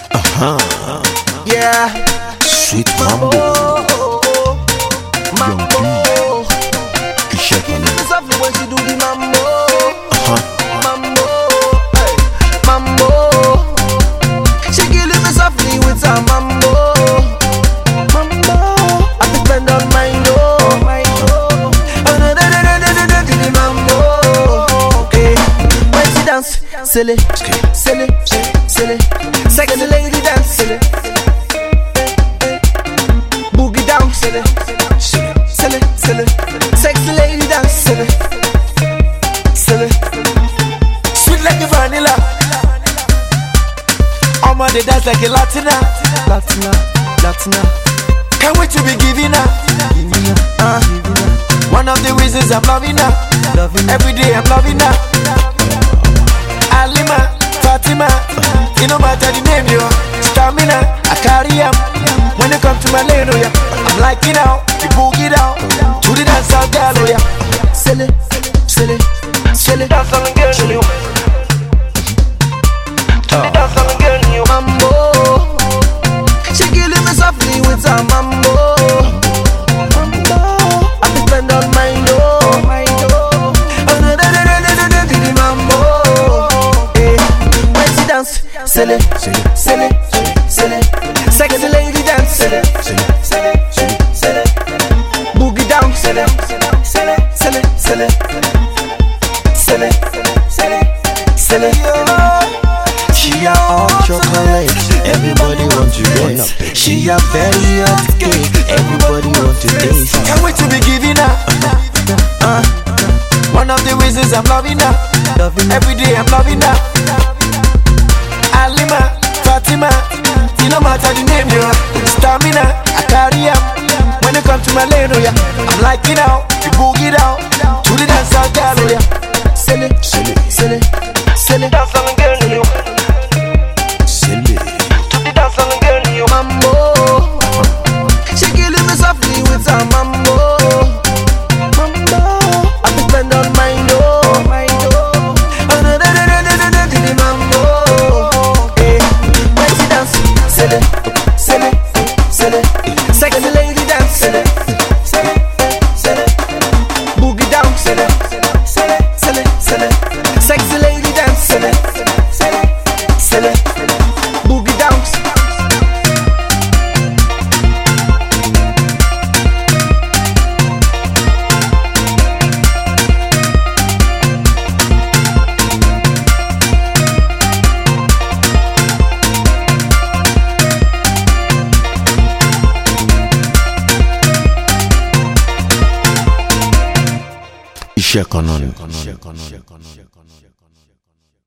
Yeah, Sweet Mambo, mambo. Iṣẹ́ kan náà. It's lovely when she do the mambo, mambo, hey, mambo. She killing me softly with her mambo, mambo. I be spend on my dough, oh no, the mambo. Okay, when she dance, silly, silly, silly, sexy lady dance, silly. Boogie down, silly, silly, silly, sexy lady dance, silly, silly. Sweet like a vanilla. I'ma they dance like a Latina, Latina, Latina. Can't wait to be giving her. One of the reasons I'm loving her. Every day I'm loving her. Alima, Fatima, it no matter the name, yo. Stamina, I carry him. When they come to my lane, oh yeah, I'm liking out, the boogie down, to the dance out girl, oh yeah. Silly, silly, silly, dance on the girl, you. To the dance on the girl, you. Mambo, she killing me softly with her mambo, mambo. I be spend all my dough, oh no, the mambo. Hey, when she dance, silly, silly, silly, sexy lady dance, silly, silly, silly, boogie down, silly, silly, silly, silly, silly, silly. She a hot chocolate, everybody want to dance. She a very hot cake, everybody want to dance. Can't wait to be giving her. One of the reasons I'm loving her. Every day I'm loving her. Alima, Fatima, it no matter the name, yo. Stamina, I carry him. When they come to my lane, oh yeah, I'm liking out, the boogie down, to the dance out girl, oh yeah. Silly, silly, silly, silly, dance on the girl, you. Silly. To the dance on the girl, you. Mambo, she killing me softly with her mambo, mambo. I be spend on my dough, oh no, the mambo. Hey, when she dance, silly, silly, silly, sexy lady dance, silly, silly, silly, boogie down, silly, silly, silly, silly, sexy lady dance, silly, silly, silly, boogie down. Iṣẹ́ kan náà ni.